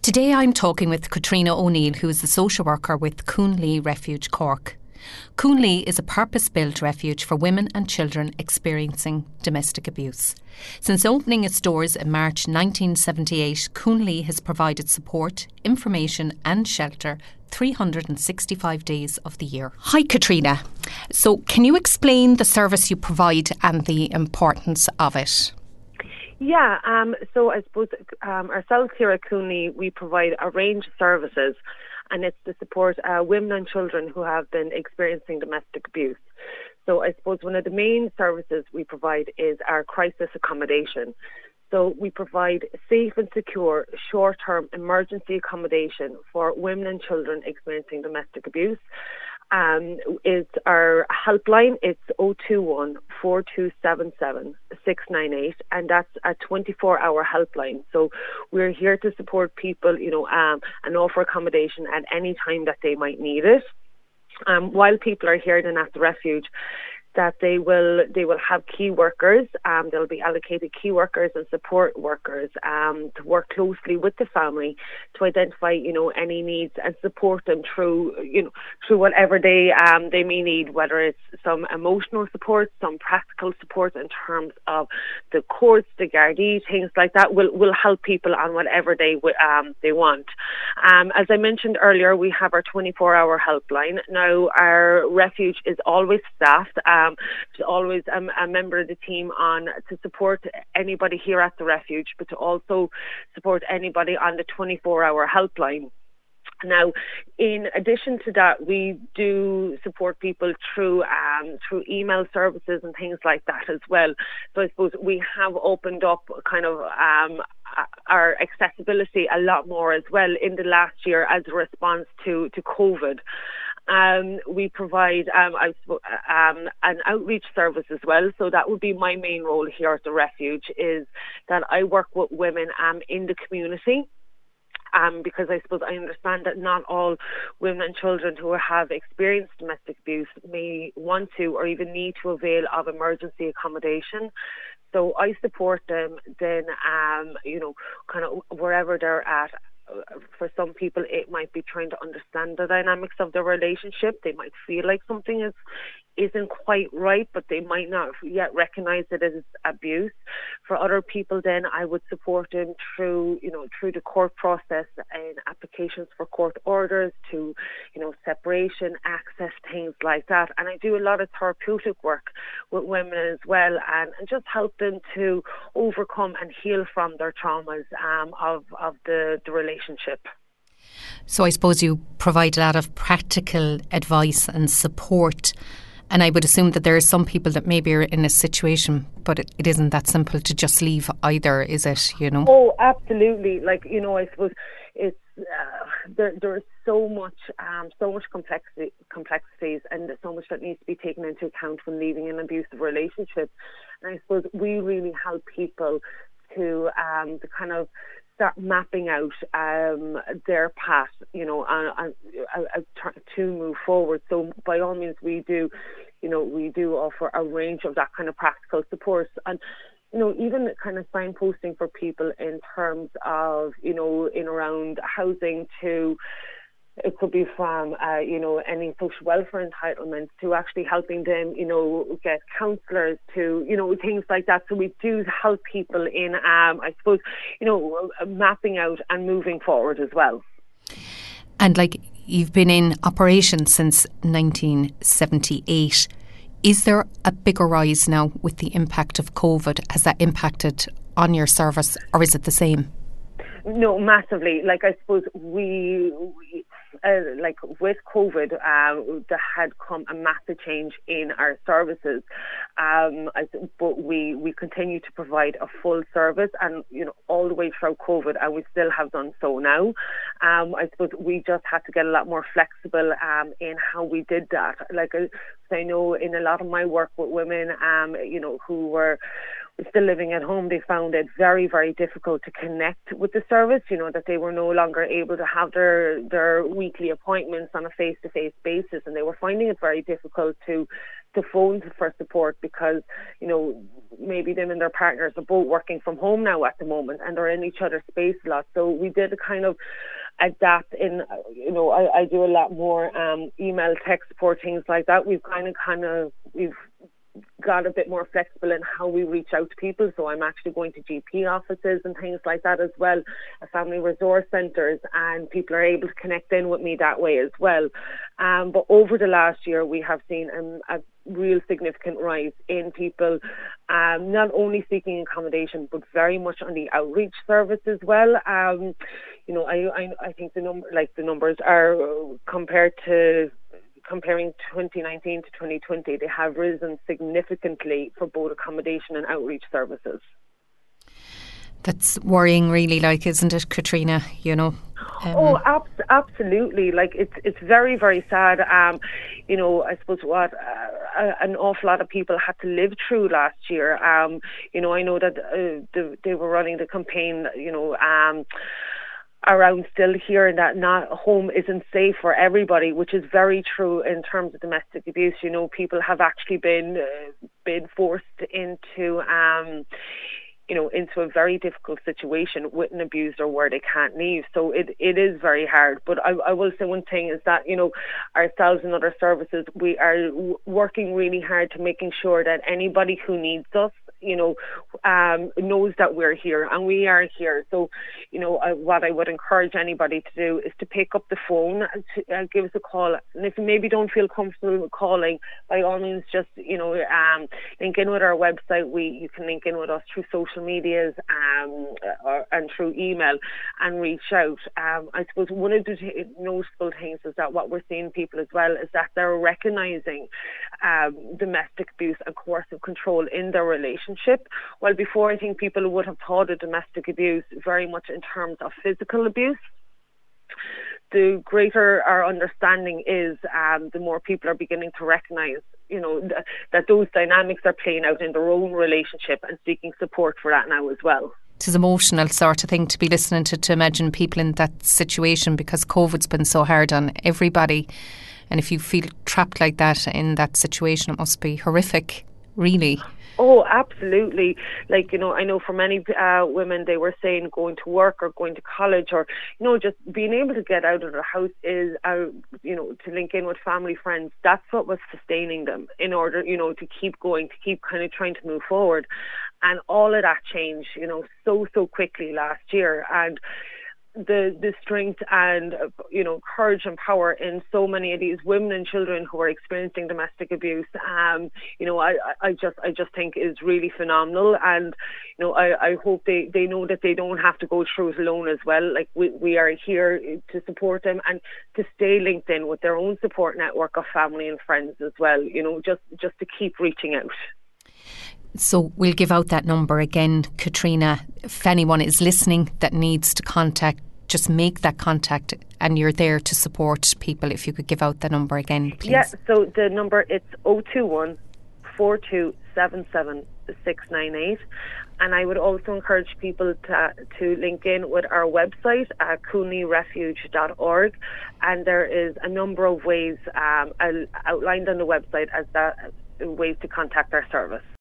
Today I'm talking with Katrina O'Neill, who is the social worker with Coonley Refuge Cork. Coonley is a purpose-built refuge for women and children experiencing domestic abuse. Since opening its doors in March 1978, Coonley has provided support, information and shelter 365 days of the year. Hi Katrina. So can you explain the service you provide and the importance of it? Yeah, so I suppose ourselves here at Coonley, we provide a range of services, and it's to support women and children who have been experiencing domestic abuse. So I suppose one of the main services we provide is our crisis accommodation. So we provide safe and secure short-term emergency accommodation for women and children experiencing domestic abuse. It's our helpline. It's 021 4277 698, and that's a 24-hour helpline. So we're here to support people, and offer accommodation at any time that they might need it. While people are here then at the refuge, that they will have key workers. They'll be allocated key workers and support workers to work closely with the family to identify, any needs and support them through whatever they may need, whether it's some emotional support, some practical support in terms of the courts, the Gardaí, things like that. Will help people on whatever they want. As I mentioned earlier, we have our 24-hour helpline. Now, our refuge is always staffed. There's always a member of the team on to support anybody here at the refuge, but to also support anybody on the 24-hour helpline. Now, in addition to that, we do support people through email services and things like that as well. So I suppose we have opened up kind of our accessibility a lot more as well in the last year as a response to COVID. We provide an outreach service as well. So that would be my main role here at the refuge, is that I work with women in the community. Because I suppose I understand that not all women and children who have experienced domestic abuse may want to or even need to avail of emergency accommodation. So I support them then, kind of wherever they're at. For some people, it might be trying to understand the dynamics of the relationship. They might feel like something isn't quite right, but they might not yet recognize it as abuse. For other people, then I would support them through the court process and applications for court orders to, separation, access, things like that. And I do a lot of therapeutic work with women as well, and just help them to overcome and heal from their traumas of the relationship. So I suppose you provide a lot of practical advice and support. And I would assume that there are some people that maybe are in a situation, but it isn't that simple to just leave either, is it, Oh, absolutely. I suppose it's there is so much complexities and so much that needs to be taken into account when leaving an abusive relationship. And I suppose we really help people to kind of start mapping out their path, to move forward. So by all means, we do offer a range of that kind of practical support, and even kind of signposting for people in terms of in around housing to. It could be from, any social welfare entitlements to actually helping them, get counsellors to, things like that. So we do help people in, I suppose, mapping out and moving forward as well. And you've been in operation since 1978. Is there a bigger rise now with the impact of COVID? Has that impacted on your service, or is it the same? No, massively. I suppose we with COVID, there had come a massive change in our services. But we continue to provide a full service, and all the way through COVID, and we still have done so now. I suppose we just had to get a lot more flexible in how we did that. I know in a lot of my work with women, who were still living at home, they found it very, very difficult to connect with the service, that they were no longer able to have their weekly appointments on a face-to-face basis, and they were finding it very difficult to to phone for support because, maybe them and their partners are both working from home now at the moment and they're in each other's space a lot. So we did kind of adapt in, I do a lot more email, text support, things like that. We've we've got a bit more flexible in how we reach out to people. So I'm actually going to GP offices and things like that as well, family resource centres, and people are able to connect in with me that way as well. But over the last year, we have seen a real significant rise in people not only seeking accommodation, but very much on the outreach service as well. I think the numbers are comparing 2019 to 2020, they have risen significantly for both accommodation and outreach services. That's worrying, really, isn't it, Katrina? Absolutely. It's very, very sad. I suppose what an awful lot of people had to live through last year. I know that they were running the campaign, around still hearing that not home isn't safe for everybody, which is very true in terms of domestic abuse. People have actually been forced into into a very difficult situation with an abuser where they can't leave. So it is very hard. But I will say one thing is that, ourselves and other services, we are working really hard to making sure that anybody who needs us, knows that we're here, and we are here. So, what I would encourage anybody to do is to pick up the phone, to give us a call. And if you maybe don't feel comfortable with calling, by all means, just, link in with our website. You can link in with us through social medias and through email and reach out. I suppose one of the noticeable things is that what we're seeing people as well is that they're recognising domestic abuse and coercive control in their relationship. Well, before, I think people would have thought of domestic abuse very much in terms of physical abuse. The greater our understanding is, the more people are beginning to recognise, that those dynamics are playing out in their own relationship and seeking support for that now as well. It is emotional sort of thing to be listening to imagine people in that situation, because COVID's been so hard on everybody. And if you feel trapped like that in that situation, it must be horrific, really. Oh, absolutely. I know for many women, they were saying going to work or going to college or, just being able to get out of their house is, to link in with family, friends. That's what was sustaining them in order, to keep going, to keep kind of trying to move forward. And all of that changed, so quickly last year. And the strength and courage and power in so many of these women and children who are experiencing domestic abuse, I just think is really phenomenal. And I hope they know that they don't have to go through it alone as well. We are here to support them and to stay linked in with their own support network of family and friends as well, just to keep reaching out. So we'll give out that number again, Katrina. If anyone is listening that needs to contact, just make that contact, and you're there to support people. If you could give out the number again, please. Yeah, so the number, it's 021 4277 698. And I would also encourage people to link in with our website at coonleyrefuge.org. And there is a number of ways outlined on the website as ways to contact our service.